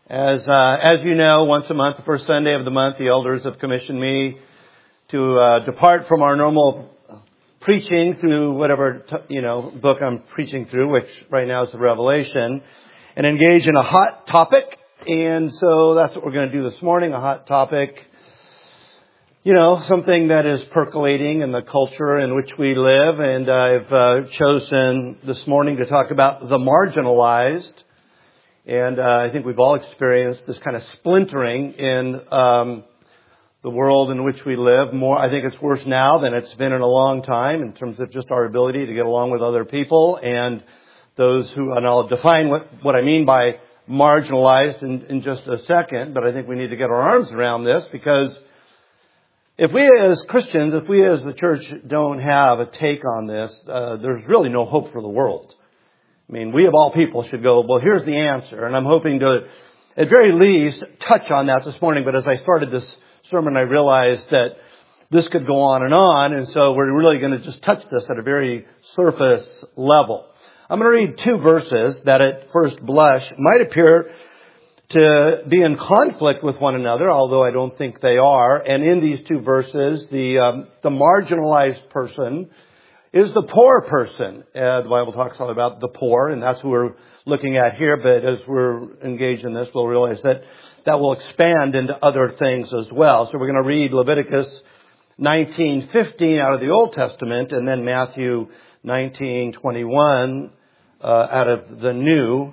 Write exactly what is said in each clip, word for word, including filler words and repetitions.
As uh, as you know, once a month, the first Sunday of the month, the elders have commissioned me to uh, depart from our normal preaching through whatever t- you know book I'm preaching through, which right now is the Revelation, and engage in a hot topic. And so that's what we're going to do this morning, a hot topic. You know, something that is percolating in the culture in which we live. And I've uh, chosen this morning to talk about the marginalized. And uh, I think we've all experienced this kind of splintering in um, the world in which we live. More, I think it's worse now than it's been in a long time in terms of just our ability to get along with other people and those who, and I'll define what, what I mean by marginalized in, in just a second, but I think we need to get our arms around this, because if we as Christians, if we as the church don't have a take on this, uh, there's really no hope for the world. I mean, we of all people should go, well, here's the answer. And I'm hoping to, at very least, touch on that this morning. But as I started this sermon, I realized that this could go on and on. And so we're really going to just touch this at a very surface level. I'm going to read two verses that at first blush might appear to be in conflict with one another, although I don't think they are. And in these two verses, the um, the marginalized person is the poor person. Uh, the Bible talks all about the poor, and that's who we're looking at here. But as we're engaged in this, we'll realize that that will expand into other things as well. So we're going to read Leviticus nineteen fifteen out of the Old Testament, and then Matthew nineteen twenty-one uh, out of the New.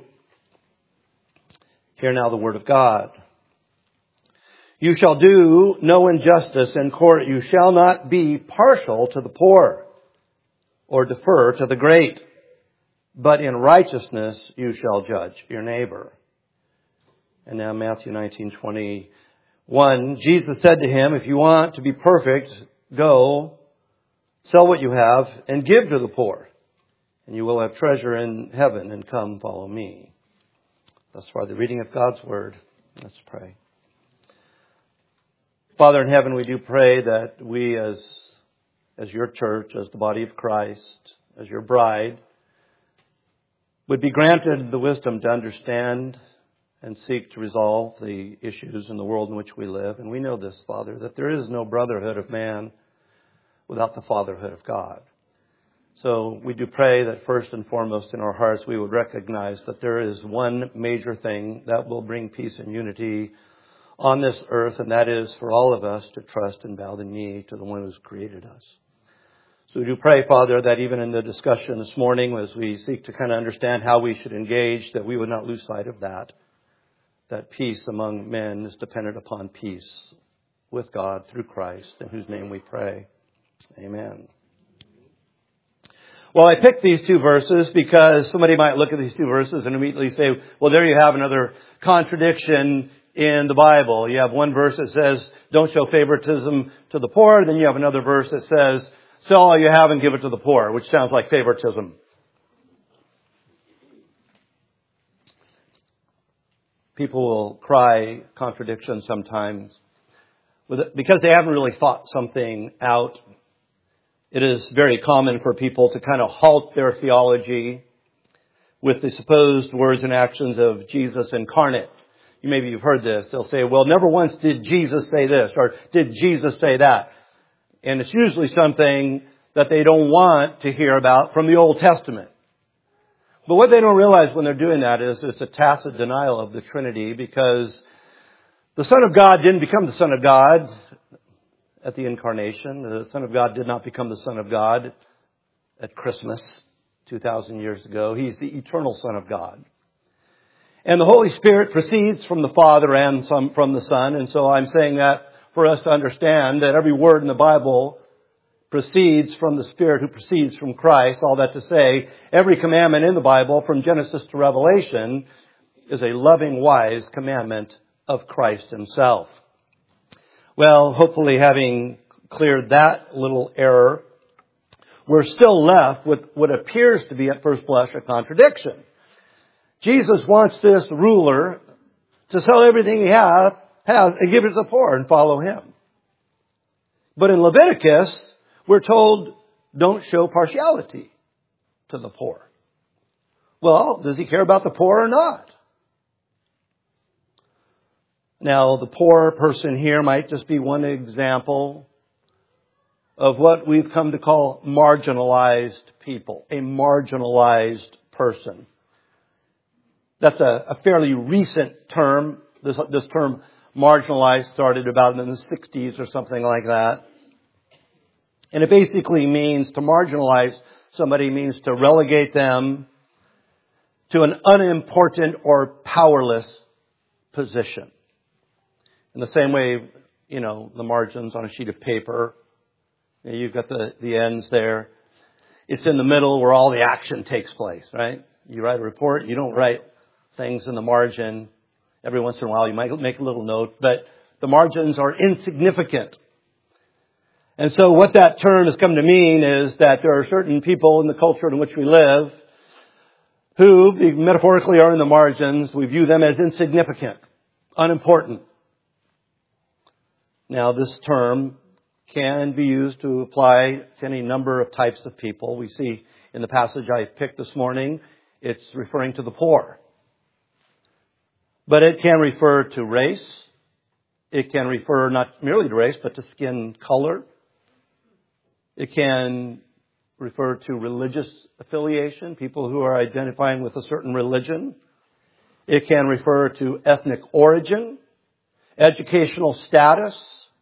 Hear now the word of God. You shall do no injustice in court. You shall not be partial to the poor, or defer to the great, but in righteousness you shall judge your neighbor. And now Matthew nineteen twenty-one, Jesus said to him, if you want to be perfect, go, sell what you have, and give to the poor, and you will have treasure in heaven, and come follow me. Thus far the reading of God's word. Let's pray. Father in heaven, we do pray that we as as your church, as the body of Christ, as your bride, would be granted the wisdom to understand and seek to resolve the issues in the world in which we live. And we know this, Father, that there is no brotherhood of man without the fatherhood of God. So we do pray that first and foremost in our hearts we would recognize that there is one major thing that will bring peace and unity on this earth, and that is for all of us to trust and bow the knee to the one who's created us. So we do pray, Father, that even in the discussion this morning, as we seek to kind of understand how we should engage, that we would not lose sight of that, that peace among men is dependent upon peace with God through Christ, in whose name we pray. Amen. Well, I picked these two verses because somebody might look at these two verses and immediately say, well, there you have another contradiction in the Bible. You have one verse that says, don't show favoritism to the poor. Then you have another verse that says, sell all you have and give it to the poor, which sounds like favoritism. People will cry contradiction sometimes because they haven't really thought something out. It is very common for people to kind of halt their theology with the supposed words and actions of Jesus incarnate. You maybe you've heard this. They'll say, well, never once did Jesus say this, or did Jesus say that? And it's usually something that they don't want to hear about from the Old Testament. But what they don't realize when they're doing that is it's a tacit denial of the Trinity, because the Son of God didn't become the Son of God at the incarnation. The Son of God did not become the Son of God at Christmas two thousand years ago. He's the eternal Son of God. And the Holy Spirit proceeds from the Father and some from the Son. And so I'm saying that for us to understand that every word in the Bible proceeds from the Spirit who proceeds from Christ. All that to say, every commandment in the Bible from Genesis to Revelation is a loving, wise commandment of Christ himself. Well, hopefully having cleared that little error, we're still left with what appears to be at first blush a contradiction. Jesus wants this ruler to sell everything he has, has and give it to the poor and follow him. But in Leviticus, we're told, don't show partiality to the poor. Well, does he care about the poor or not? Now, the poor person here might just be one example of what we've come to call marginalized people, a marginalized person. That's a, a fairly recent term. This, this term marginalized started about in the sixties or something like that. And it basically means to marginalize somebody means to relegate them to an unimportant or powerless position. In the same way, you know, the margins on a sheet of paper, you've got the, the ends there. It's in the middle where all the action takes place, right? You write a report, you don't write things in the margin. Every once in a while you might make a little note, but the margins are insignificant. And so what that term has come to mean is that there are certain people in the culture in which we live who metaphorically are in the margins. We view them as insignificant, unimportant. Now, this term can be used to apply to any number of types of people. We see in the passage I picked this morning, it's referring to the poor. But it can refer to race. It can refer not merely to race, but to skin color. It can refer to religious affiliation, people who are identifying with a certain religion. It can refer to ethnic origin, educational status,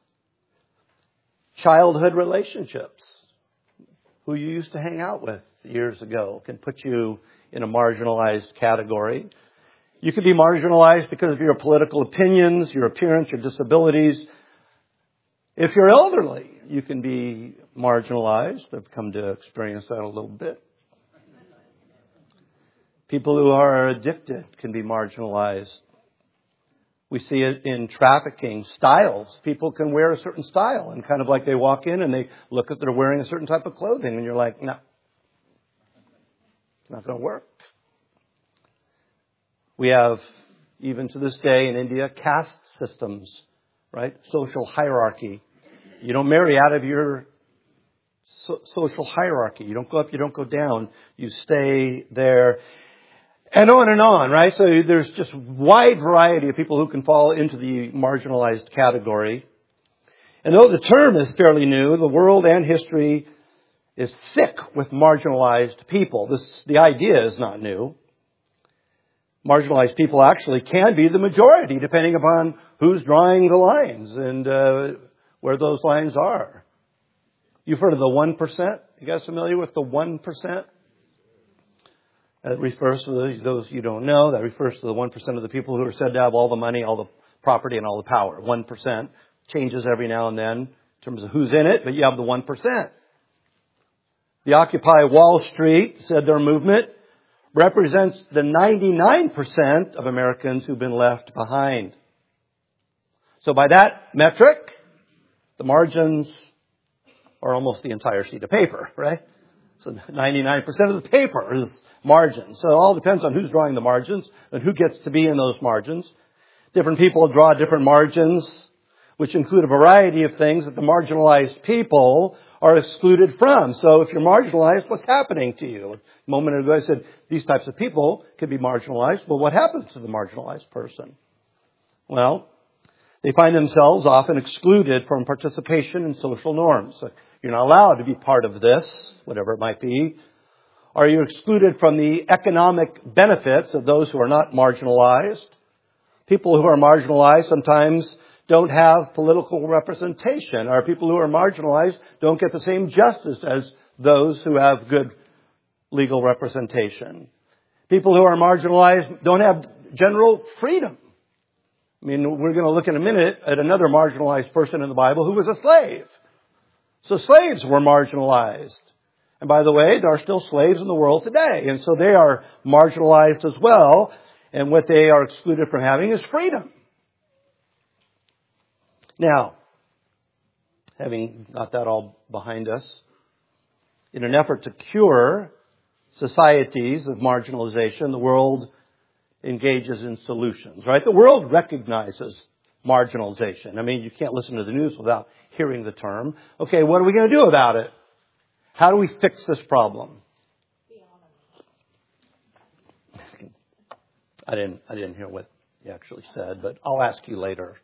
childhood relationships. Who you used to hang out with years ago can put you in a marginalized category. You can be marginalized because of your political opinions, your appearance, your disabilities. If you're elderly, you can be marginalized. I've come to experience that a little bit. People who are addicted can be marginalized. We see it in trafficking styles. People can wear a certain style and kind of like they walk in and they look at they're wearing a certain type of clothing and you're like, no, it's not going to work. We have, even to this day in India, caste systems, right? Social hierarchy. You don't marry out of your so- social hierarchy. You don't go up, you don't go down. You stay there. And on and on, right? So there's just wide variety of people who can fall into the marginalized category. And though the term is fairly new, the world and history is thick with marginalized people. This, the idea is not new. Marginalized people actually can be the majority, depending upon who's drawing the lines and uh, where those lines are. You've heard of the one percent? You guys familiar with the one percent? That refers to the, those you don't know. That refers to the one percent of the people who are said to have all the money, all the property, and all the power. one percent changes every now and then in terms of who's in it, but you have the one percent. The Occupy Wall Street said their movement represents the ninety-nine percent of Americans who've been left behind. So by that metric, the margins are almost the entire sheet of paper, right? So ninety-nine percent of the paper is margins. So it all depends on who's drawing the margins and who gets to be in those margins. Different people draw different margins, which include a variety of things that the marginalized people are excluded from. So if you're marginalized, what's happening to you? A moment ago I said these types of people could be marginalized. Well, what happens to the marginalized person? Well, they find themselves often excluded from participation in social norms. So you're not allowed to be part of this, whatever it might be. Are you excluded from the economic benefits of those who are not marginalized? People who are marginalized sometimes don't have political representation. Or people who are marginalized don't get the same justice as those who have good legal representation. People who are marginalized don't have general freedom. I mean, we're going to look in a minute at another marginalized person in the Bible who was a slave. So slaves were marginalized. And by the way, there are still slaves in the world today. And so they are marginalized as well. And what they are excluded from having is freedom. Now, having got that all behind us, in an effort to cure societies of marginalization, the world engages in solutions, right? The world recognizes marginalization. I mean, you can't listen to the news without hearing the term. Okay, what are we going to do about it? How do we fix this problem? I didn't, I didn't hear what he actually said, but I'll ask you later.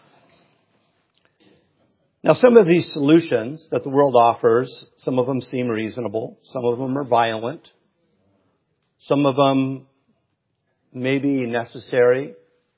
Now, some of these solutions that the world offers, some of them seem reasonable. Some of them are violent. Some of them may be necessary.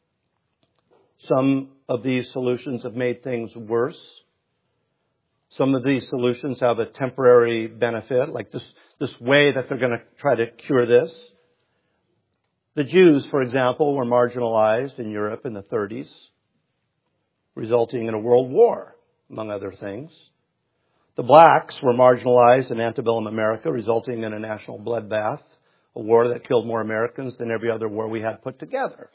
Some of these solutions have made things worse. Some of these solutions have a temporary benefit, like this, this way that they're going to try to cure this. The Jews, for example, were marginalized in Europe in the thirties, resulting in a world war, among other things. The blacks were marginalized in antebellum America, resulting in a national bloodbath, a war that killed more Americans than every other war we had put together.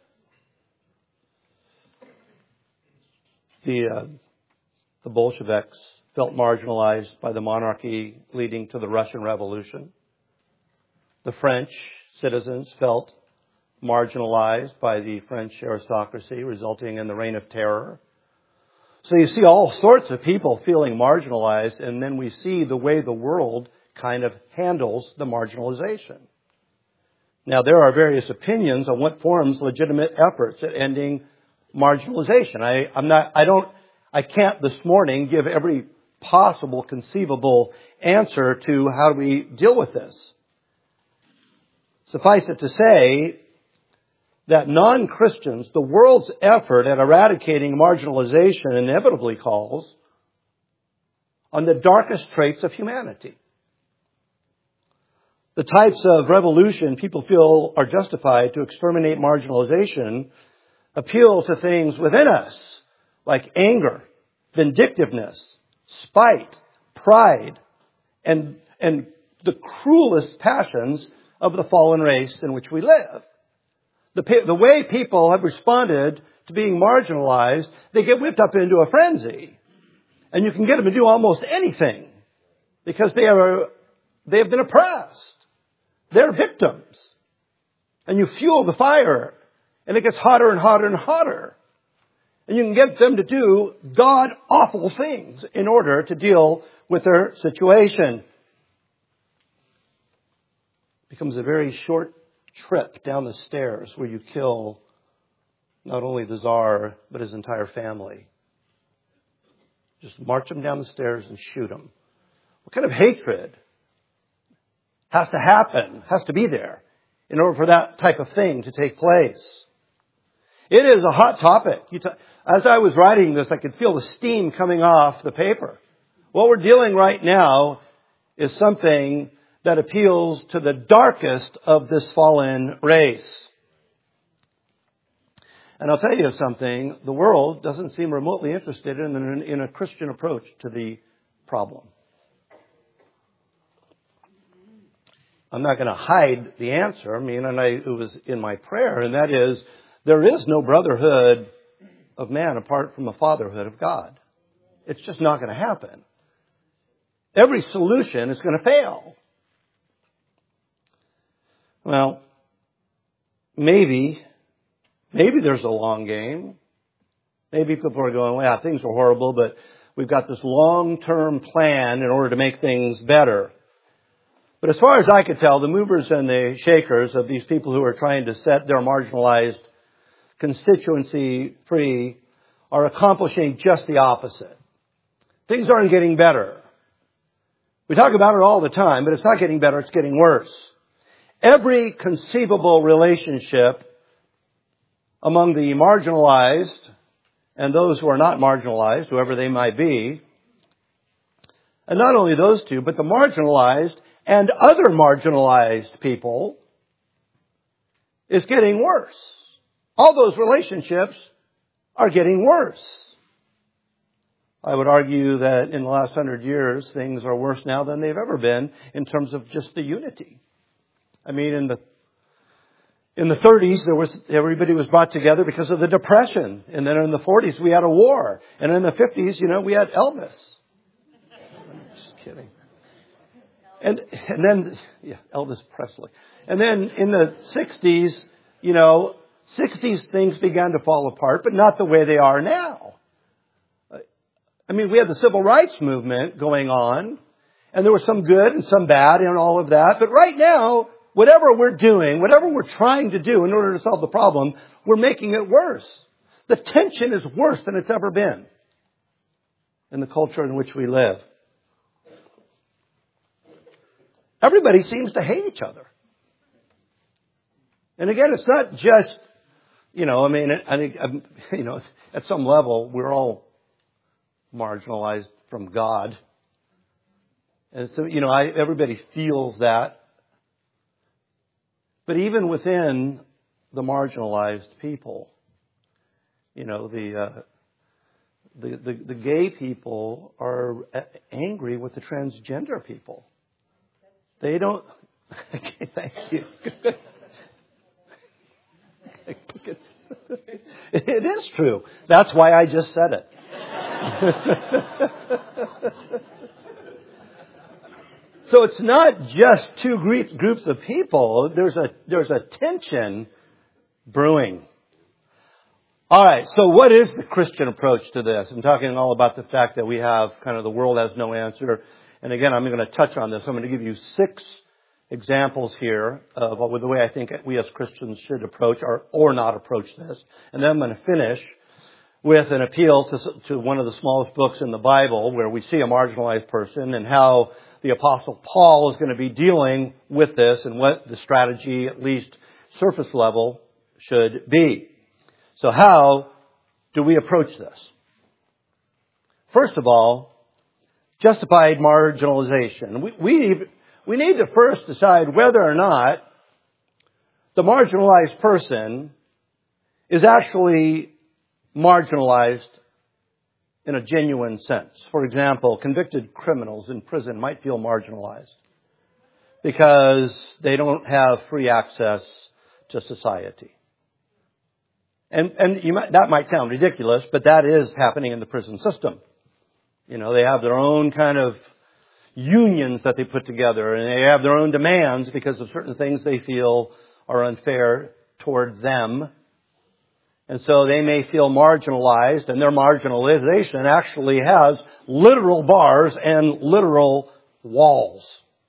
The, uh, the Bolsheviks felt marginalized by the monarchy, leading to the Russian Revolution. The French citizens felt marginalized by the French aristocracy, resulting in the Reign of Terror. So you see all sorts of people feeling marginalized, and then we see the way the world kind of handles the marginalization. Now, there are various opinions on what forms legitimate efforts at ending marginalization. I, I'm not, I don't, I can't this morning give every possible conceivable answer to how do we deal with this. Suffice it to say that non-Christians, the world's effort at eradicating marginalization inevitably calls on the darkest traits of humanity. The types of revolution people feel are justified to exterminate marginalization appeal to things within us, like anger, vindictiveness, spite, pride, and, and the cruelest passions of the fallen race in which we live. The, the way people have responded to being marginalized, they get whipped up into a frenzy. And you can get them to do almost anything because they are, they have been oppressed. They're victims. And you fuel the fire, and it gets hotter and hotter and hotter. And you can get them to do God-awful things in order to deal with their situation. It becomes a very short trip down the stairs where you kill not only the czar, but his entire family. Just march them down the stairs and shoot them. What kind of hatred has to happen, has to be there in order for that type of thing to take place? It is a hot topic. You t- As I was writing this, I could feel the steam coming off the paper. What we're dealing right now is something that appeals to the darkest of this fallen race. And I'll tell you something, the world doesn't seem remotely interested in, in a Christian approach to the problem. I'm not going to hide the answer. I mean, and I, it was in my prayer, and that is, there is no brotherhood of man apart from the fatherhood of God. It's just not going to happen. Every solution is going to fail. Well, maybe, maybe there's a long game. Maybe people are going, well, things are horrible, but we've got this long-term plan in order to make things better. But as far as I could tell, the movers and the shakers of these people who are trying to set their marginalized constituency free are accomplishing just the opposite. Things aren't getting better. We talk about it all the time, but it's not getting better, it's getting worse. Every conceivable relationship among the marginalized and those who are not marginalized, whoever they might be, and not only those two, but the marginalized and other marginalized people, is getting worse. All those relationships are getting worse. I would argue that in the last hundred years, things are worse now than they've ever been in terms of just the unity. I mean, in the in the thirties, there was everybody was brought together because of the Depression, and then in the forties we had a war, and in the fifties, you know, we had Elvis. Just kidding. And and then yeah, Elvis Presley, and then in the sixties, you know, sixties things began to fall apart, but not the way they are now. I mean, we had the civil rights movement going on, and there was some good and some bad in all of that. But right now, whatever we're doing, whatever we're trying to do in order to solve the problem, we're making it worse. The tension is worse than it's ever been in the culture in which we live. Everybody seems to hate each other. And again, it's not just, you know, I mean, I think, you know, at some level, we're all marginalized from God. And so, you know, I, everybody feels that. But even within the marginalized people, you know, the, uh, the, the, the gay people are angry with the transgender people. They don't, okay, thank you. It is true. That's why I just said it. So it's not just two groups of people. There's a, there's a tension brewing. All right. So what is the Christian approach to this? I'm talking all about the fact that we have kind of the world has no answer. And again, I'm going to touch on this. I'm going to give you six examples here of what, the way I think we as Christians should approach or, or not approach this. And then I'm going to finish with an appeal to, to one of the smallest books in the Bible where we see a marginalized person and how the Apostle Paul is going to be dealing with this and what the strategy, at least surface level, should be. So how do we approach this? First of all, justified marginalization. We, we, we need to first decide whether or not the marginalized person is actually marginalized in a genuine sense. For example, convicted criminals in prison might feel marginalized because they don't have free access to society. And, and you might, that might sound ridiculous, but that is happening in the prison system. You know, they have their own kind of unions that they put together, and they have their own demands because of certain things they feel are unfair toward them. And so they may feel marginalized, and their marginalization actually has literal bars and literal walls.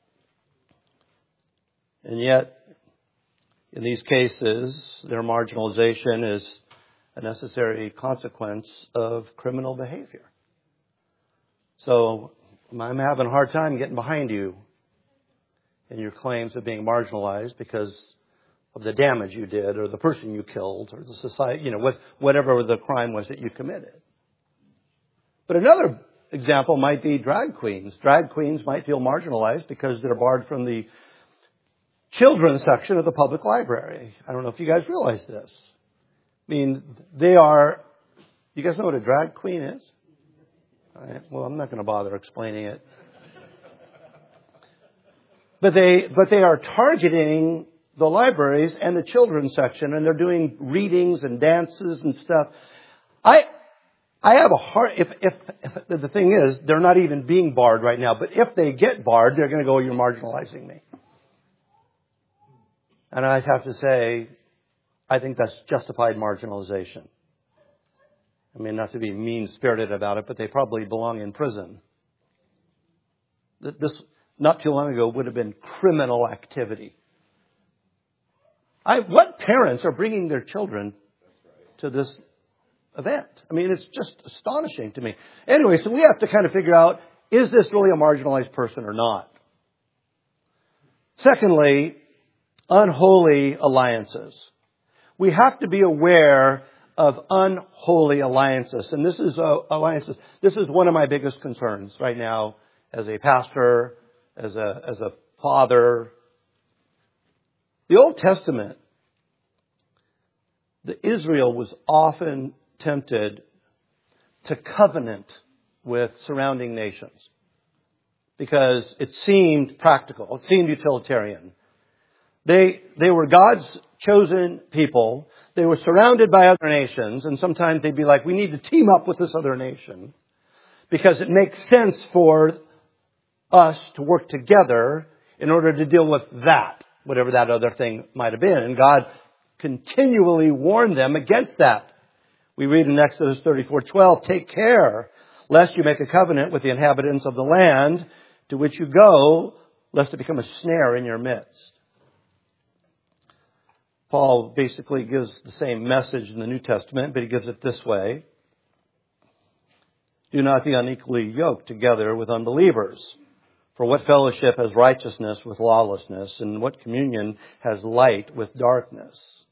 And yet, in these cases, their marginalization is a necessary consequence of criminal behavior. So I'm having a hard time getting behind you in your claims of being marginalized because of the damage you did or the person you killed or the society, you know, whatever the crime was that you committed. But another example might be drag queens. Drag queens might feel marginalized because they're barred from the children's section of the public library. I don't know if you guys realize this. I mean, they are, you guys know what a drag queen is? All right, well, I'm not going to bother explaining it. But they, but they are targeting the libraries and the children's section, and they're doing readings and dances and stuff. I, I have a hard, if, if, if the thing is, they're not even being barred right now, but if they get barred, they're going to go, you're marginalizing me. And I have to say, I think that's justified marginalization. I mean, not to be mean-spirited about it, but they probably belong in prison. This, not too long ago, would have been criminal activity. I, what parents are bringing their children to this event? I mean, it's just astonishing to me. Anyway, so we have to kind of figure out, is this really a marginalized person or not? Secondly, unholy alliances. We have to be aware of unholy alliances. And this is uh, alliances. This is one of my biggest concerns right now as a pastor, as a, as a father. The Old Testament, the Israel was often tempted to covenant with surrounding nations because it seemed practical. It seemed utilitarian. They, they were God's chosen people. They were surrounded by other nations, and sometimes they'd be like, we need to team up with this other nation because it makes sense for us to work together in order to deal with that, whatever that other thing might have been. And God continually warned them against that. We read in Exodus thirty-four twelve, take care lest you make a covenant with the inhabitants of the land to which you go, lest it become a snare in your midst. Paul basically gives the same message in the New Testament, but he gives it this way. Do not be unequally yoked together with unbelievers. For what fellowship has righteousness with lawlessness, and what communion has light with darkness?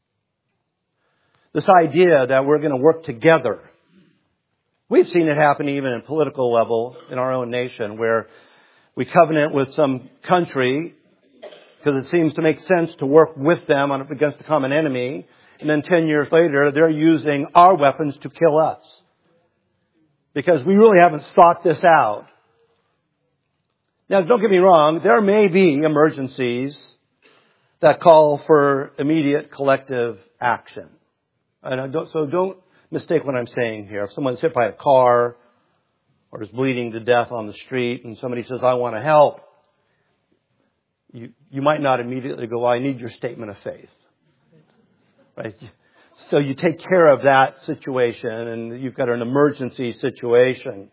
This idea that we're going to work together. We've seen it happen even at political level in our own nation, where we covenant with some country because it seems to make sense to work with them on, against a common enemy. And then ten years later, they're using our weapons to kill us. Because we really haven't thought this out. Now, don't get me wrong. There may be emergencies that call for immediate collective action. And I don't, so don't mistake what I'm saying here. If someone's hit by a car or is bleeding to death on the street and somebody says, I want to help, you, you might not immediately go, well, I need your statement of faith. Right? So you take care of that situation and you've got an emergency situation.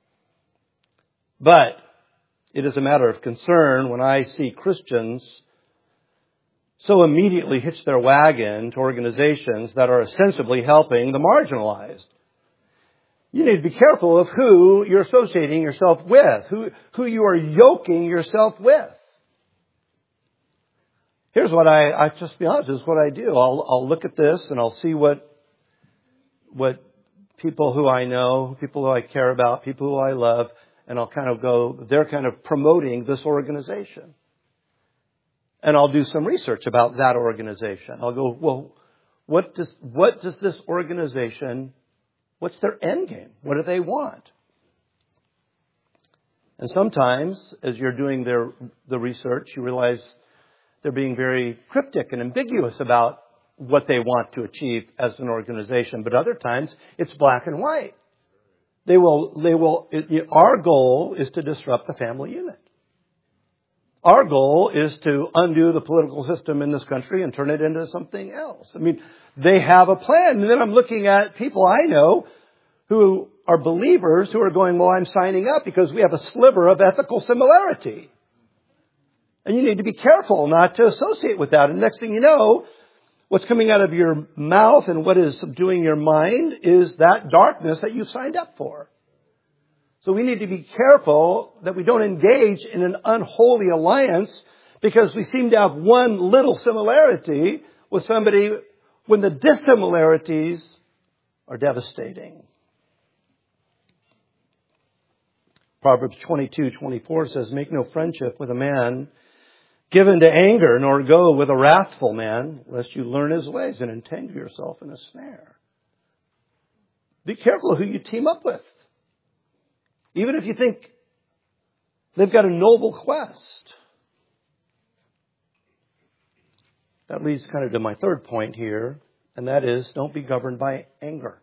But it is a matter of concern when I see Christians so immediately hitch their wagon to organizations that are ostensibly helping the marginalized. You need to be careful of who you're associating yourself with, who, who you are yoking yourself with. Here's what I, I just be honest, this is what I do. I'll, I'll look at this and I'll see what, what people who I know, people who I care about, people who I love, and I'll kind of go, they're kind of promoting this organization. And I'll do some research about that organization. I'll go, well, what does, what does this organization, what's their end game? What do they want? And sometimes, as you're doing their, the research, you realize they're being very cryptic and ambiguous about what they want to achieve as an organization. But other times, it's black and white. They will, they will, it, our goal is to disrupt the family unit. Our goal is to undo the political system in this country and turn it into something else. I mean, they have a plan. And then I'm looking at people I know who are believers who are going, well, I'm signing up because we have a sliver of ethical similarity. And you need to be careful not to associate with that. And next thing you know, what's coming out of your mouth and what is subduing your mind is that darkness that you signed up for. So we need to be careful that we don't engage in an unholy alliance because we seem to have one little similarity with somebody when the dissimilarities are devastating. Proverbs twenty-two twenty-four says, make no friendship with a man given to anger, nor go with a wrathful man, lest you learn his ways and entangle yourself in a snare. Be careful who you team up with. Even if you think they've got a noble quest. That leads kind of to my third point here, and that is don't be governed by anger.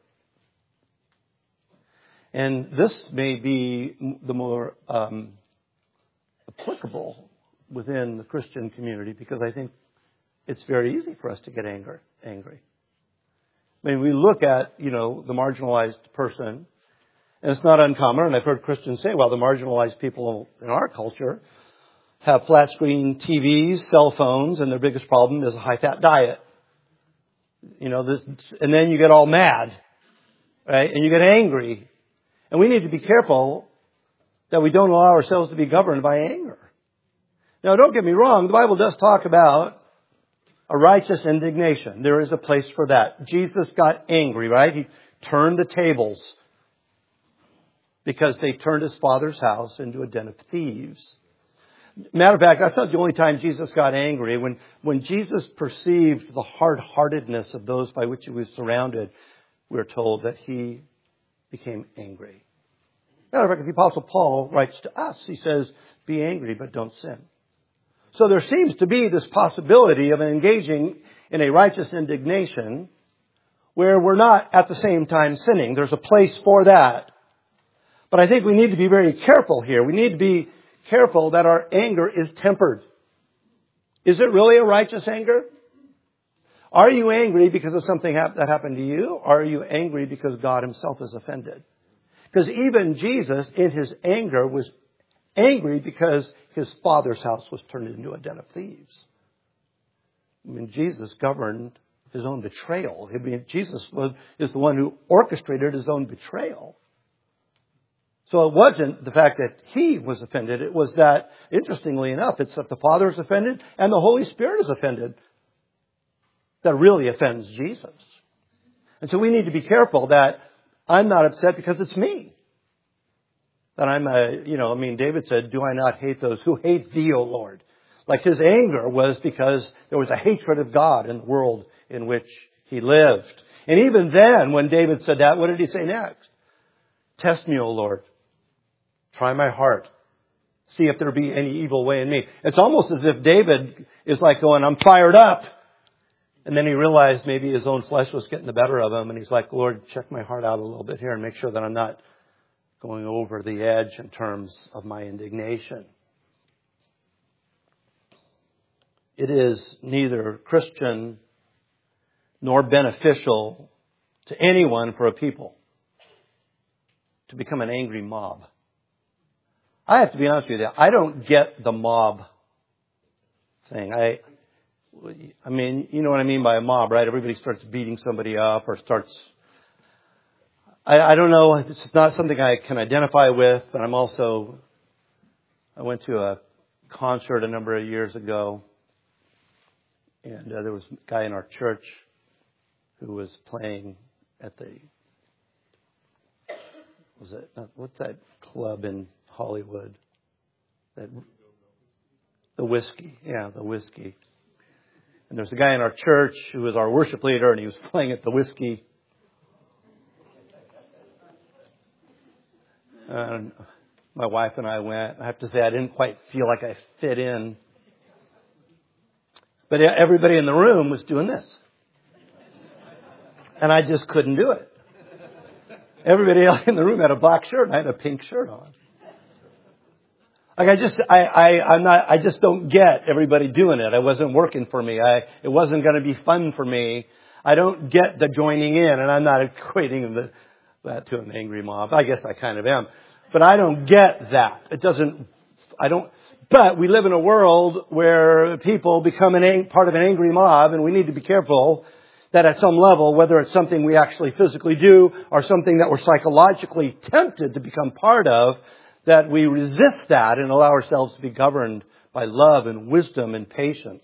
And this may be the more um, applicable within the Christian community because I think it's very easy for us to get anger, angry. I mean, we look at, you know, the marginalized person. And it's not uncommon, and I've heard Christians say, well, the marginalized people in our culture have flat screen T Vs, cell phones, and their biggest problem is a high-fat diet. You know, this, and then you get all mad, right? And you get angry. And we need to be careful that we don't allow ourselves to be governed by anger. Now, don't get me wrong, the Bible does talk about a righteous indignation. There is a place for that. Jesus got angry, right? He turned the tables because they turned his father's house into a den of thieves. Matter of fact, that's not the only time Jesus got angry. When, when Jesus perceived the hard-heartedness of those by which he was surrounded, we're told that he became angry. Matter of fact, the Apostle Paul writes to us. He says, be angry, but don't sin. So there seems to be this possibility of engaging in a righteous indignation where we're not at the same time sinning. There's a place for that. But I think we need to be very careful here. We need to be careful that our anger is tempered. Is it really a righteous anger? Are you angry because of something that happened to you? Or are you angry because God himself is offended? Because even Jesus, in his anger, was angry because his father's house was turned into a den of thieves. I mean, Jesus governed his own betrayal. I mean, Jesus was, is the one who orchestrated his own betrayal. So it wasn't the fact that he was offended. It was that, interestingly enough, it's that the Father is offended and the Holy Spirit is offended that really offends Jesus. And so we need to be careful that I'm not upset because it's me. That I'm a, you know, I mean, David said, do I not hate those who hate thee, O Lord? Like his anger was because there was a hatred of God in the world in which he lived. And even then, when David said that, what did he say next? Test me, O Lord. Try my heart. See if there be any evil way in me. It's almost as if David is like going, I'm fired up. And then he realized maybe his own flesh was getting the better of him. And he's like, Lord, check my heart out a little bit here and make sure that I'm not going over the edge in terms of my indignation. It is neither Christian nor beneficial to anyone for a people to become an angry mob. I have to be honest with you, I don't get the mob thing. I, I mean, you know what I mean by a mob, right? Everybody starts beating somebody up or starts... I, I don't know. It's not something I can identify with, but I'm also... I went to a concert a number of years ago, and uh, there was a guy in our church who was playing at the... Was it... What's that club in Hollywood? That, the Whiskey. Yeah, the Whiskey. And there's a guy in our church who was our worship leader, and he was playing at the Whiskey. And my wife and I went. I have to say, I didn't quite feel like I fit in. But everybody in the room was doing this. And I just couldn't do it. Everybody else in the room had a black shirt, and I had a pink shirt on. Like I just, I, I, I'm not, I just don't get everybody doing it. It wasn't working for me. I, it wasn't going to be fun for me. I don't get the joining in, and I'm not equating the, that to an angry mob. I guess I kind of am. But I don't get that. It doesn't, I don't, but we live in a world where people become an, part of an angry mob, and we need to be careful that at some level, whether it's something we actually physically do or something that we're psychologically tempted to become part of, that we resist that and allow ourselves to be governed by love and wisdom and patience.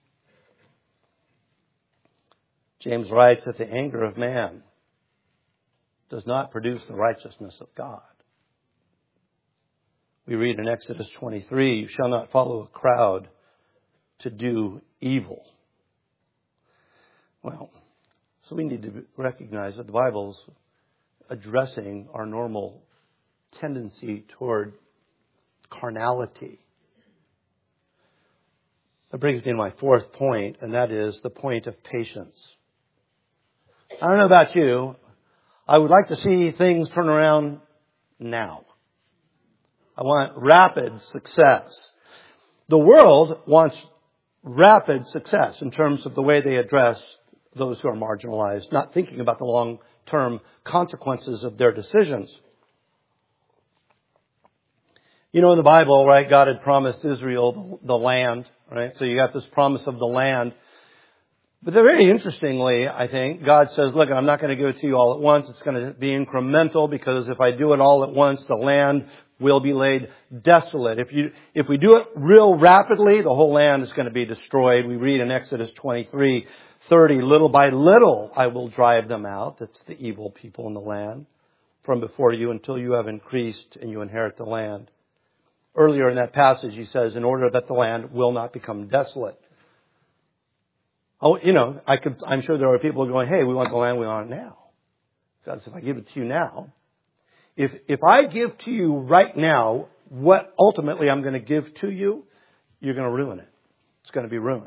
James writes that the anger of man does not produce the righteousness of God. We read in Exodus twenty-three, you shall not follow a crowd to do evil. Well, so we need to recognize that the Bible's addressing our normal tendency toward carnality. That brings me to my fourth point, and that is the point of patience. I don't know about you. I would like to see things turn around now. I want rapid success. The world wants rapid success in terms of the way they address those who are marginalized, not thinking about the long-term consequences of their decisions. You know, in the Bible, right, God had promised Israel the land, right? So you got this promise of the land. But very interestingly, I think, God says, look, I'm not going to give it to you all at once. It's going to be incremental, because if I do it all at once, the land will be laid desolate. If you, if we do it real rapidly, the whole land is going to be destroyed. We read in Exodus twenty-three thirty, little by little I will drive them out. That's the evil people in the land from before you, until you have increased and you inherit the land. Earlier in that passage, he says, in order that the land will not become desolate. Oh, you know, I could, I'm sure there are people going, hey, we want the land, we want it now. God says, if I give it to you now, if, if I give to you right now what ultimately I'm going to give to you, you're going to ruin it. It's going to be ruined.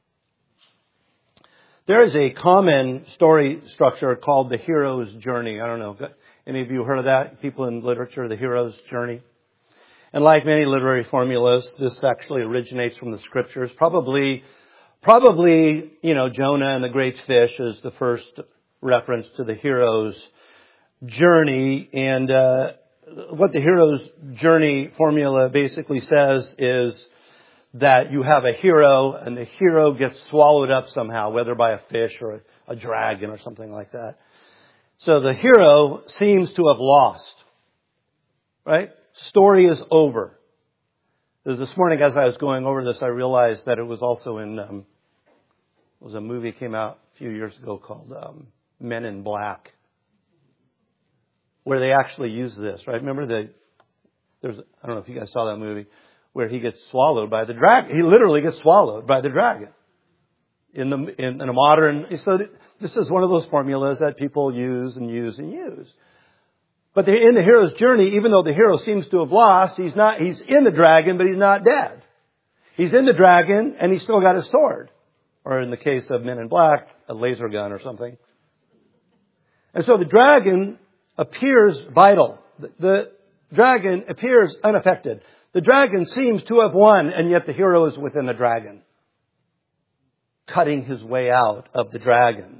There is a common story structure called the hero's journey. I don't know. Any of you heard of that? People in literature, the hero's journey. And like many literary formulas, this actually originates from the scriptures. Probably, probably, you know, Jonah and the great fish is the first reference to the hero's journey. And uh, what the hero's journey formula basically says is that you have a hero and the hero gets swallowed up somehow, whether by a fish or a, a dragon or something like that. So the hero seems to have lost. Right? Story is over. This morning as I was going over this, I realized that it was also in, um, it was a movie that came out a few years ago called um, Men in Black, where they actually use this, right? Remember the, there's, I don't know if you guys saw that movie, where he gets swallowed by the dragon. He literally gets swallowed by the dragon. In the, in, in a modern, so this is one of those formulas that people use and use and use. But in the hero's journey, even though the hero seems to have lost, he's not, he's in the dragon, but he's not dead. He's in the dragon and he's still got his sword. Or in the case of Men in Black, a laser gun or something. And so the dragon appears vital. The, the dragon appears unaffected. The dragon seems to have won, and yet the hero is within the dragon, cutting his way out of the dragon.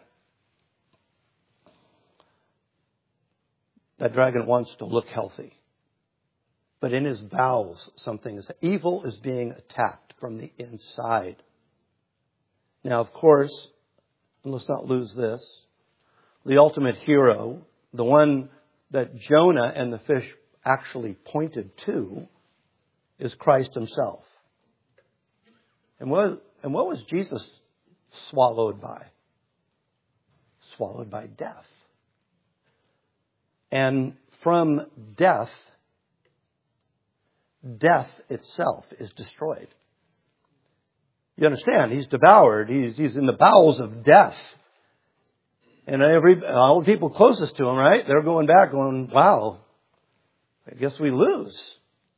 That dragon wants to look healthy. But in his bowels, something is, evil is being attacked from the inside. Now, of course, and let's not lose this, the ultimate hero, the one that Jonah and the fish actually pointed to, is Christ himself. And what, and what was Jesus swallowed by? Swallowed by death. And from death, death itself is destroyed. You understand? He's devoured. He's, he's in the bowels of death. And every, all the people closest to him, right? They're going back going, wow, I guess we lose.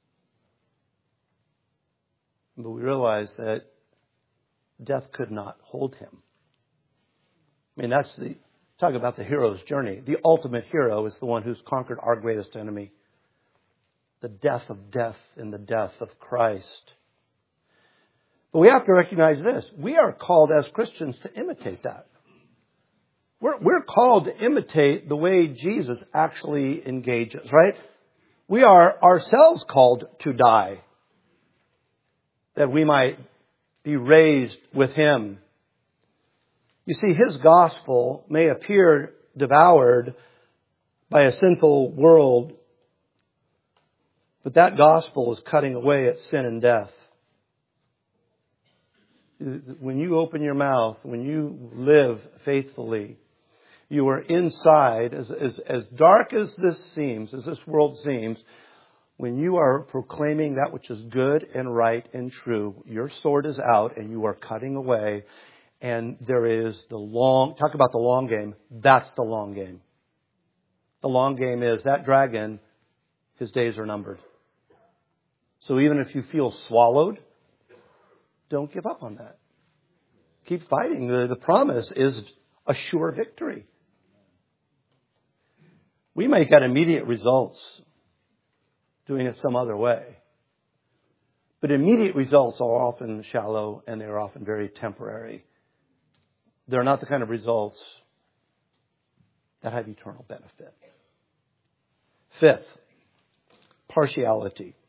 But we realize that death could not hold him. I mean, that's the, talk about the hero's journey. The ultimate hero is the one who's conquered our greatest enemy. The death of death in the death of Christ. But we have to recognize this. We are called as Christians to imitate that. We're, we're called to imitate the way Jesus actually engages, right? We are ourselves called to die, that we might be raised with him. You see, his gospel may appear devoured by a sinful world, but that gospel is cutting away at sin and death. When you open your mouth, when you live faithfully, you are inside, as, as, as dark as this seems, as this world seems, when you are proclaiming that which is good and right and true, your sword is out and you are cutting away. And there is the long, talk about the long game. That's the long game. The long game is that dragon, his days are numbered. So even if you feel swallowed, don't give up on that. Keep fighting. The, the promise is a sure victory. We may get immediate results doing it some other way. But immediate results are often shallow and they're often very temporary. They're not the kind of results that have eternal benefit. Fifth, partiality.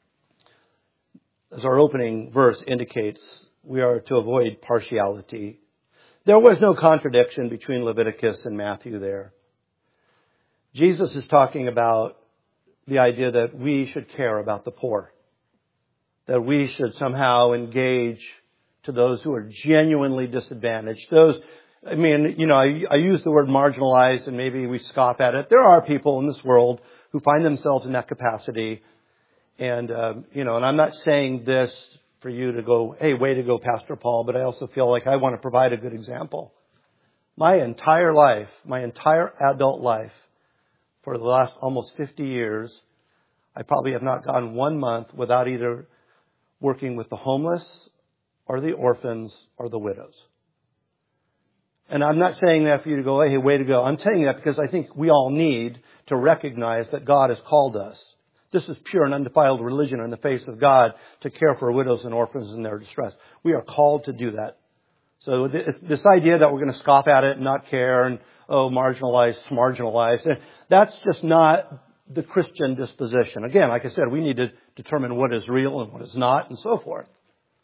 As our opening verse indicates, we are to avoid partiality. There was no contradiction between Leviticus and Matthew there. Jesus is talking about the idea that we should care about the poor, that we should somehow engage to those who are genuinely disadvantaged. Those, I mean, you know, I, I use the word marginalized and maybe we scoff at it. There are people in this world who find themselves in that capacity. And, um, you know, and I'm not saying this for you to go, hey, way to go, Pastor Paul, but I also feel like I want to provide a good example. My entire life, my entire adult life, for the last almost fifty years, I probably have not gone one month without either working with the homeless or the orphans or the widows. And I'm not saying that for you to go, hey, way to go. I'm saying that because I think we all need to recognize that God has called us. This is pure and undefiled religion in the face of God to care for widows and orphans in their distress. We are called to do that. So this, this idea that we're going to scoff at it and not care and, oh, marginalize, marginalize, that's just not the Christian disposition. Again, like I said, we need to determine what is real and what is not and so forth.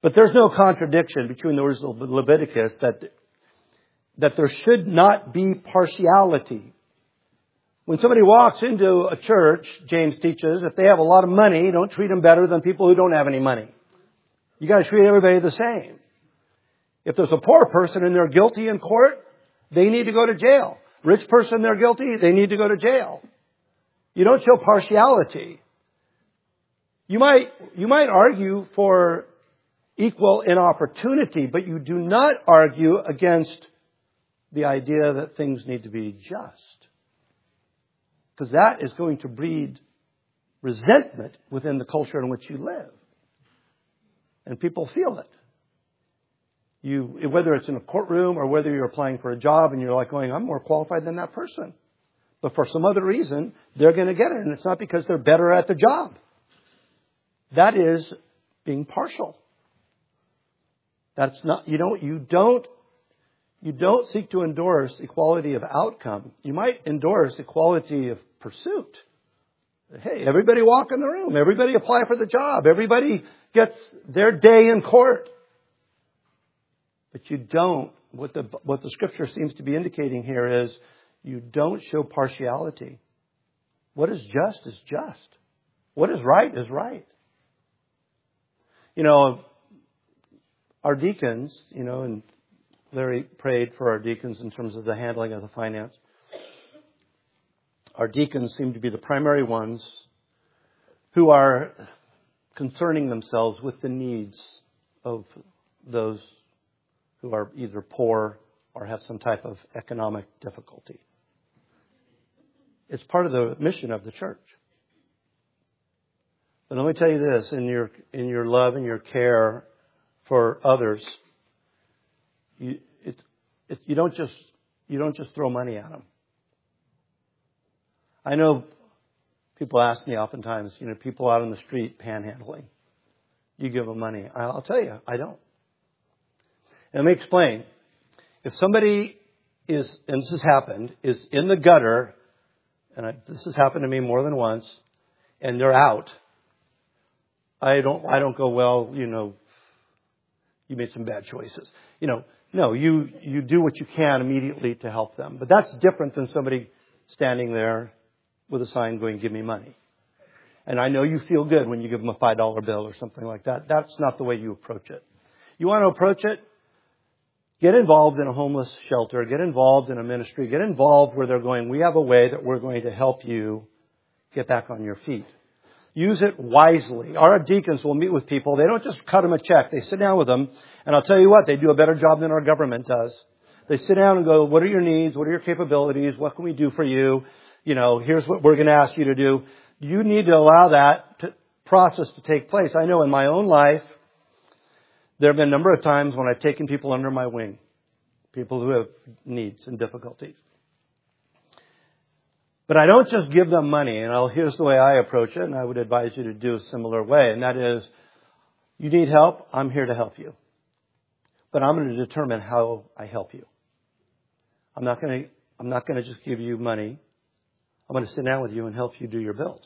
But there's no contradiction between the words of Leviticus that, that there should not be partiality. When somebody walks into a church, James teaches, if they have a lot of money, don't treat them better than people who don't have any money. You got to treat everybody the same. If there's a poor person and they're guilty in court, they need to go to jail. Rich person, they're guilty, they need to go to jail. You don't show partiality. You might, you might argue for equal in opportunity, but you do not argue against the idea that things need to be just. Because that is going to breed resentment within the culture in which you live. And people feel it. You, whether it's in a courtroom or whether you're applying for a job and you're like going, I'm more qualified than that person. But for some other reason, they're going to get it. And it's not because they're better at the job. That is being partial. That's not, you don't, you don't, you don't seek to endorse equality of outcome. You might endorse equality of pursuit. Hey, everybody walk in the room. Everybody apply for the job. Everybody gets their day in court. But you don't, what the, what the scripture seems to be indicating here is you don't show partiality. What is just is just. What is right is right. You know, our deacons, you know, and Larry prayed for our deacons in terms of the handling of the finance. Our deacons seem to be the primary ones who are concerning themselves with the needs of those who are either poor or have some type of economic difficulty. It's part of the mission of the church. But let me tell you this, in your in your love and your care for others, you it, it, you don't just you don't just throw money at them. I know people ask me oftentimes, you know, people out on the street panhandling, you give them money. I'll tell you, I don't. And let me explain. If somebody is, and this has happened, is in the gutter, and I, this has happened to me more than once, and they're out, I don't, I don't go, well, you know, you made some bad choices. You know, no, you, you do what you can immediately to help them. But that's different than somebody standing there with a sign going, give me money. And I know you feel good when you give them a five dollar bill or something like that. That's not the way you approach it. You want to approach it? Get involved in a homeless shelter. Get involved in a ministry. Get involved where they're going, we have a way that we're going to help you get back on your feet. Use it wisely. Our deacons will meet with people. They don't just cut them a check. They sit down with them. And I'll tell you what, they do a better job than our government does. They sit down and go, what are your needs? What are your capabilities? What can we do for you? You know, here's what we're going to ask you to do. You need to allow that to, process to take place. I know in my own life, there have been a number of times when I've taken people under my wing. People who have needs and difficulties. But I don't just give them money. And I'll, here's the way I approach it. And I would advise you to do a similar way. And that is, you need help. I'm here to help you. But I'm going to determine how I help you. I'm not going to, I'm not going to just give you money. I'm going to sit down with you and help you do your bills.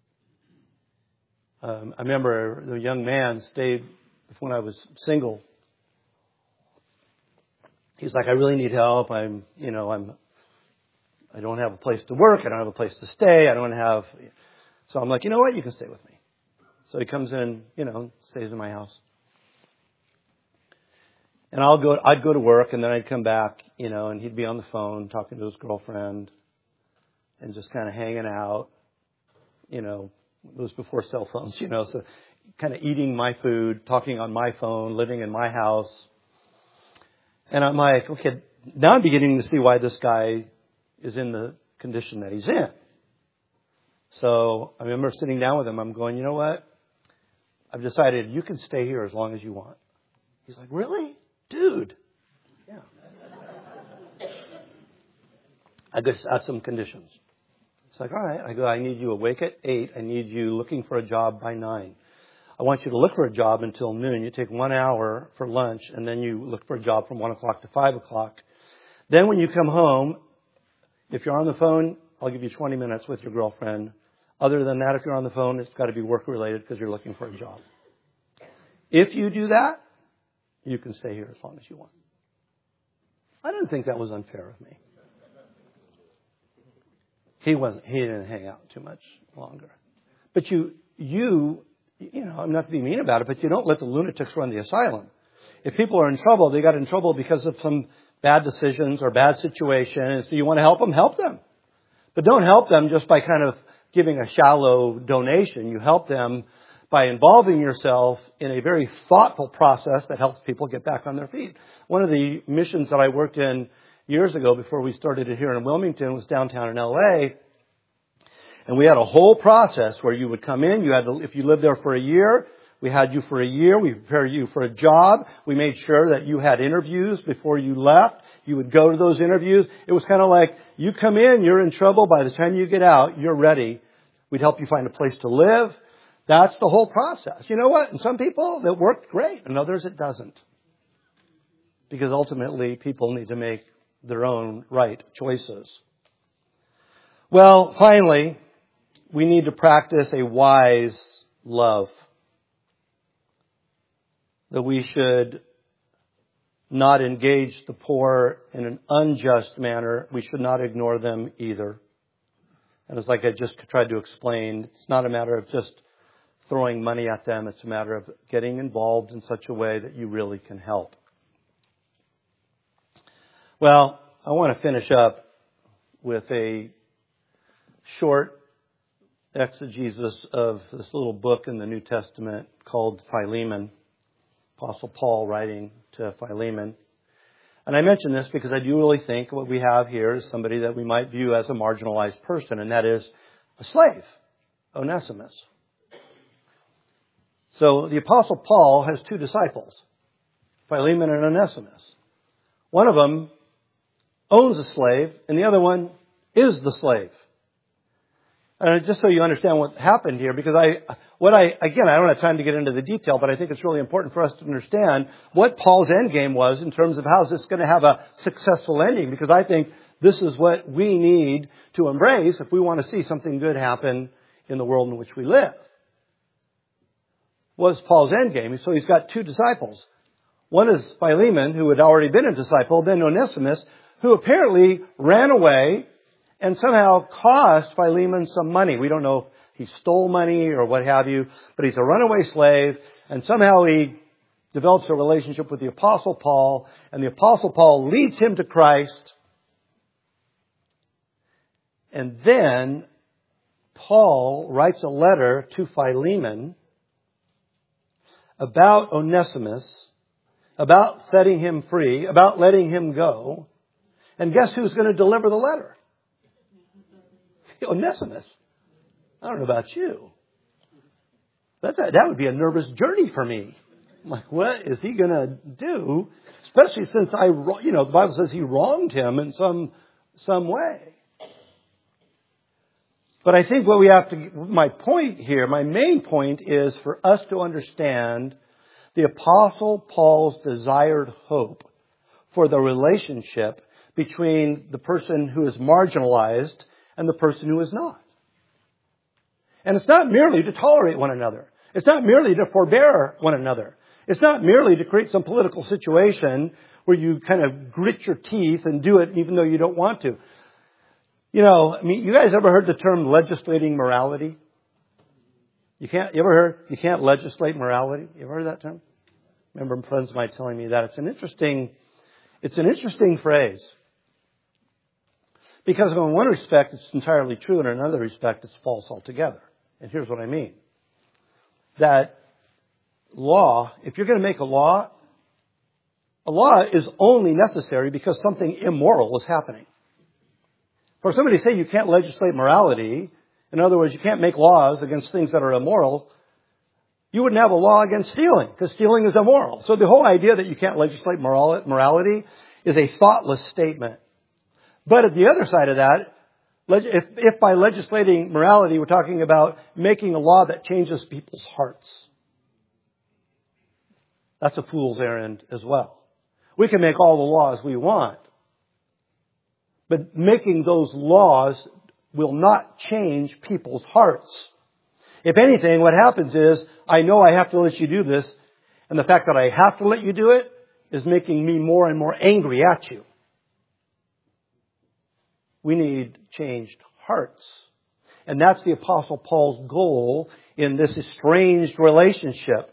Um, I remember the young man stayed when I was single. He's like, I really need help. I'm, you know, I'm, I don't have a place to work. I don't have a place to stay. I don't have, so I'm like, you know what? You can stay with me. So he comes in, you know, stays in my house. And I'll go, I'd go to work and then I'd come back, you know, and he'd be on the phone talking to his girlfriend and just kind of hanging out, you know, it was before cell phones, you know, so kind of eating my food, talking on my phone, living in my house. And I'm like, okay, now I'm beginning to see why this guy is in the condition that he's in. So I remember sitting down with him. I'm going, you know what? I've decided you can stay here as long as you want. He's like, really? Dude. Yeah. I just add some conditions. It's like, all right. I go, I need you awake at eight. I need you looking for a job by nine. I want you to look for a job until noon. You take one hour for lunch, and then you look for a job from one o'clock to five o'clock. Then when you come home, if you're on the phone, I'll give you twenty minutes with your girlfriend. Other than that, if you're on the phone, it's got to be work-related because you're looking for a job. If you do that, You can stay here as long as you want. I didn't think that was unfair of me. He wasn't, he didn't hang out too much longer. But you, you, you know, I'm not to be mean about it, but you don't let the lunatics run the asylum. If people are in trouble, they got in trouble because of some bad decisions or bad situation. And so you want to help them, help them. But don't help them just by kind of giving a shallow donation. You help them by involving yourself in a very thoughtful process that helps people get back on their feet. One of the missions that I worked in years ago before we started it here in Wilmington was downtown in L A. And we had a whole process where you would come in. You had to, if you lived there for a year, we had you for a year. We prepared you for a job. We made sure that you had interviews before you left. You would go to those interviews. It was kind of like, you come in, you're in trouble. By the time you get out, you're ready. We'd help you find a place to live. That's the whole process. You know what? And some people, that worked great, and others it doesn't. Because ultimately, people need to make their own right choices. Well, finally, we need to practice a wise love. That we should not engage the poor in an unjust manner. We should not ignore them either. And it's like I just tried to explain, it's not a matter of just throwing money at them. It's a matter of getting involved in such a way that you really can help. Well, I want to finish up with a short exegesis of this little book in the New Testament called Philemon. Apostle Paul writing to Philemon. And I mention this because I do really think what we have here is somebody that we might view as a marginalized person, and that is a slave, Onesimus. So the Apostle Paul has two disciples, Philemon and Onesimus. One of them owns a slave, and the other one is the slave. And just so you understand what happened here, because I, what I, again, I don't have time to get into the detail, but I think it's really important for us to understand what Paul's end game was in terms of how is this going to have a successful ending, because I think this is what we need to embrace if we want to see something good happen in the world in which we live. Was Paul's end game? So he's got two disciples. One is Philemon, who had already been a disciple, then Onesimus, who apparently ran away and somehow cost Philemon some money. We don't know if he stole money or what have you, but he's a runaway slave, and somehow he develops a relationship with the Apostle Paul, and the Apostle Paul leads him to Christ. And then Paul writes a letter to Philemon about Onesimus, about setting him free, about letting him go. And guess who's going to deliver the letter? Onesimus. I don't know about you. That, that, that would be a nervous journey for me. I'm like, what is he going to do? Especially since I, you know, the Bible says he wronged him in some, some way. But I think what we have to, my point here, my main point is for us to understand the Apostle Paul's desired hope for the relationship between the person who is marginalized and the person who is not. And it's not merely to tolerate one another. It's not merely to forbear one another. It's not merely to create some political situation where you kind of grit your teeth and do it even though you don't want to. You know, I mean, you guys ever heard the term legislating morality? You can't, you ever heard, you can't legislate morality? You ever heard that term? I remember friends of mine telling me that. It's an interesting, it's an interesting phrase. Because in one respect, it's entirely true, and in another respect, it's false altogether. And here's what I mean. That law, if you're going to make a law, a law is only necessary because something immoral is happening. For somebody to say you can't legislate morality, in other words, you can't make laws against things that are immoral, you wouldn't have a law against stealing, because stealing is immoral. So the whole idea that you can't legislate moral, morality is a thoughtless statement. But at the other side of that, if, if by legislating morality we're talking about making a law that changes people's hearts, that's a fool's errand as well. We can make all the laws we want, but making those laws will not change people's hearts. If anything, what happens is, I know I have to let you do this, and the fact that I have to let you do it is making me more and more angry at you. We need changed hearts. And that's the Apostle Paul's goal in this estranged relationship.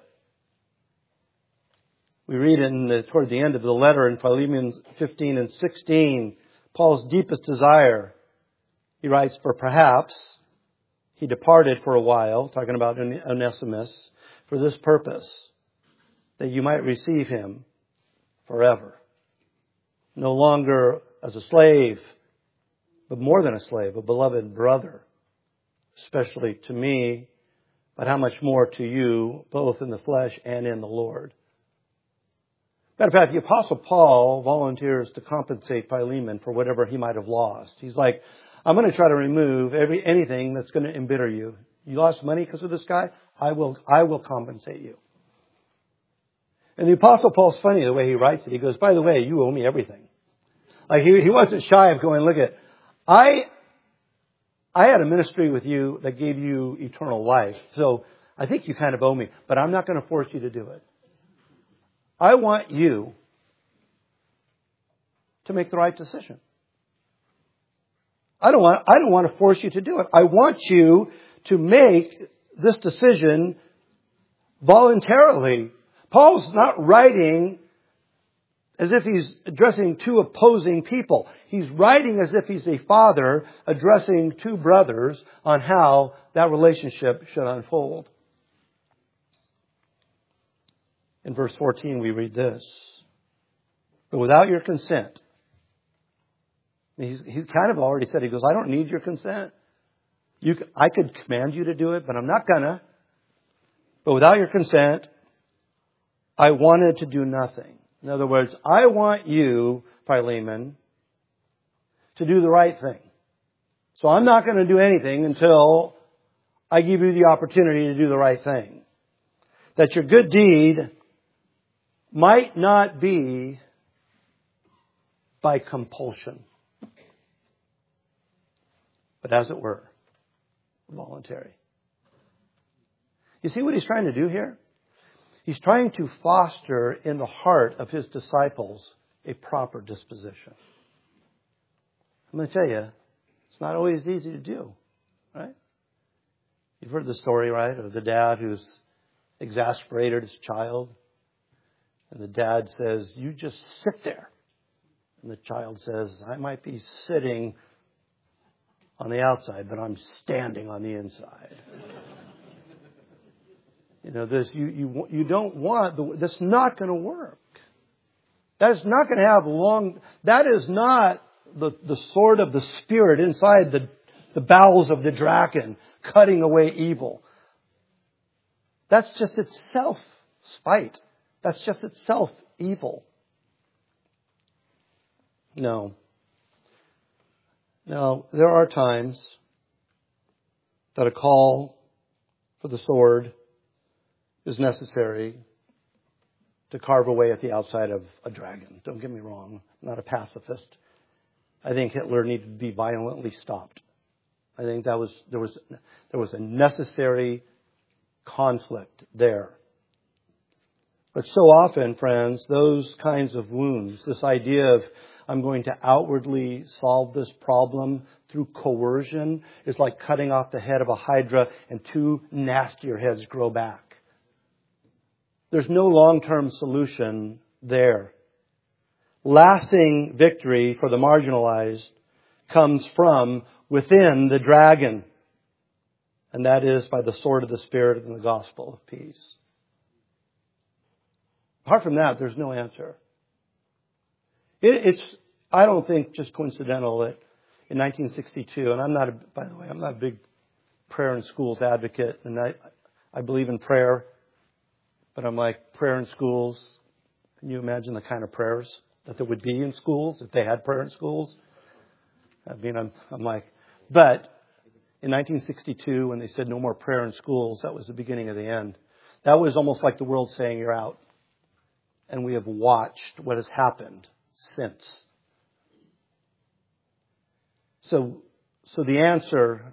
We read in the, toward the end of the letter in Philemon fifteen and sixteen, Paul's deepest desire. He writes, for perhaps he departed for a while, talking about Onesimus, for this purpose, that you might receive him forever. No longer as a slave, but more than a slave, a beloved brother, especially to me, but how much more to you, both in the flesh and in the Lord. Matter of fact, the Apostle Paul volunteers to compensate Philemon for whatever he might have lost. He's like, I'm going to try to remove every anything that's going to embitter you. You lost money because of this guy? I will, I will compensate you. And the Apostle Paul's funny the way he writes it. He goes, by the way, you owe me everything. Like he, he wasn't shy of going, look at, I, I had a ministry with you that gave you eternal life. So I think you kind of owe me, but I'm not going to force you to do it. I want you to make the right decision. I don't want, I don't want to force you to do it. I want you to make this decision voluntarily. Paul's not writing as if he's addressing two opposing people. He's writing as if he's a father addressing two brothers on how that relationship should unfold. In verse fourteen, we read this. But without your consent, he's, he's kind of already said, he goes, I don't need your consent. You, I could command you to do it, but I'm not gonna. But without your consent, I wanted to do nothing. In other words, I want you, Philemon, to do the right thing. So I'm not going to do anything until I give you the opportunity to do the right thing. That your good deed might not be by compulsion, but as it were, voluntary. You see what he's trying to do here? He's trying to foster in the heart of his disciples a proper disposition. I'm going to tell you, it's not always easy to do, right? You've heard the story, right, of the dad who's exasperated his child. And the dad says, you just sit there. And the child says, I might be sitting on the outside, but I'm standing on the inside. You know, this, you, you, you don't want, the, that's not going to work. That is not going to have long, that is not the, the sword of the Spirit inside the, the bowels of the dragon, cutting away evil. That's just itself spite. That's just itself evil. No. Now, there are times that a call for the sword is necessary to carve away at the outside of a dragon. Don't get me wrong. I'm not a pacifist. I think Hitler needed to be violently stopped. I think that was there was there was a necessary conflict there. But so often, friends, those kinds of wounds, this idea of I'm going to outwardly solve this problem through coercion, is like cutting off the head of a hydra and two nastier heads grow back. There's no long-term solution there. Lasting victory for the marginalized comes from within the dragon. And that is by the sword of the Spirit and the gospel of peace. Apart from that, there's no answer. It, it's, I don't think, just coincidental that in nineteen sixty-two, and I'm not, a, by the way, I'm not a big prayer in schools advocate, and I, I believe in prayer, but I'm like, prayer in schools, can you imagine the kind of prayers that there would be in schools if they had prayer in schools? I mean, I'm, I'm like, but in nineteen sixty-two, when they said no more prayer in schools, that was the beginning of the end. That was almost like the world saying you're out. And we have watched what has happened since. So, so the answer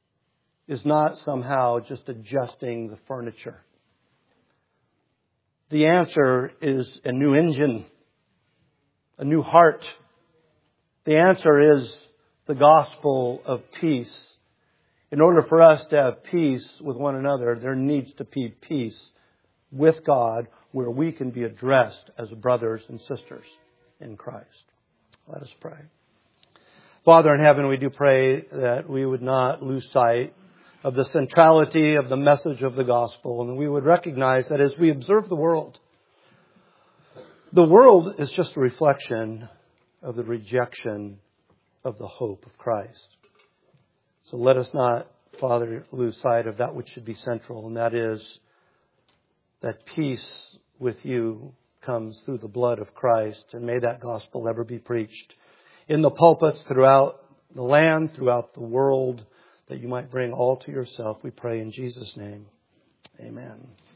is not somehow just adjusting the furniture. The answer is a new engine, a new heart. The answer is the gospel of peace. In order for us to have peace with one another, there needs to be peace with God where we can be addressed as brothers and sisters in Christ. Let us pray. Father in heaven, we do pray that we would not lose sight of the centrality of the message of the gospel, and we would recognize that as we observe the world, the world is just a reflection of the rejection of the hope of Christ. So let us not, Father, lose sight of that which should be central, and that is that peace with you comes through the blood of Christ, and may that gospel ever be preached in the pulpits throughout the land, throughout the world, that you might bring all to yourself. We pray in Jesus' name. Amen.